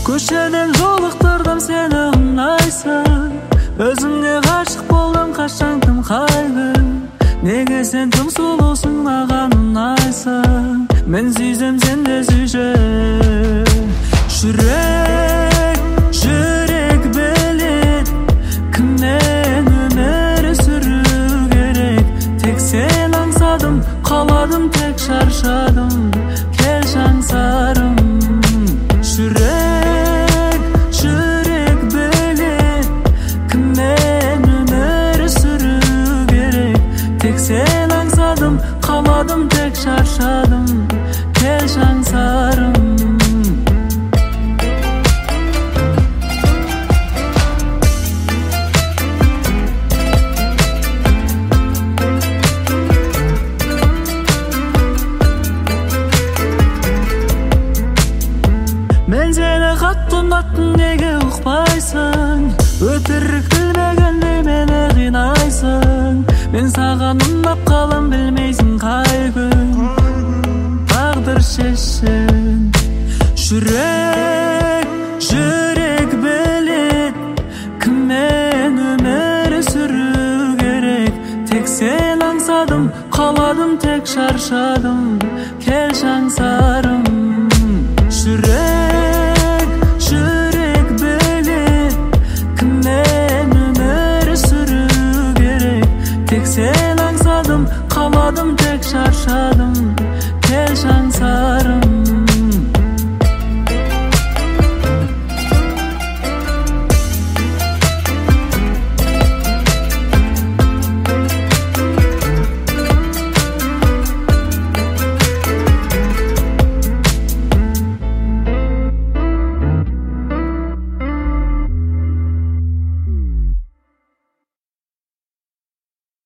Көшеден жолықтырдым сені ұнайсың, өзіңе ғашық болдым қашан кім қайғы. Неге сен тым сұлусың, маған ұнайсың, мен сүйсем сен де сүйші. Жүрек білет, кіммен өмір сүру керек. Тек сен аңсадым, қаладым, тек шаршадым, кел шаңсарым. Жүрек білет, кіммен өмір сүру керек. Тек сен аңсадым, қаладым, тек шаршадым, кел шаңсарым. Мен сені қатты ұнаттым, неге ұқпайсың? Өтірік білмегенде мені қинайсың. Мен саған ұнап қалам, білмейсің қай күн тағдыр шешсін. Жүрек білет, кіммен өмір сүру керек. Тек сен аңсадым, қаладым, тек шаршадым, кел шаңсарым.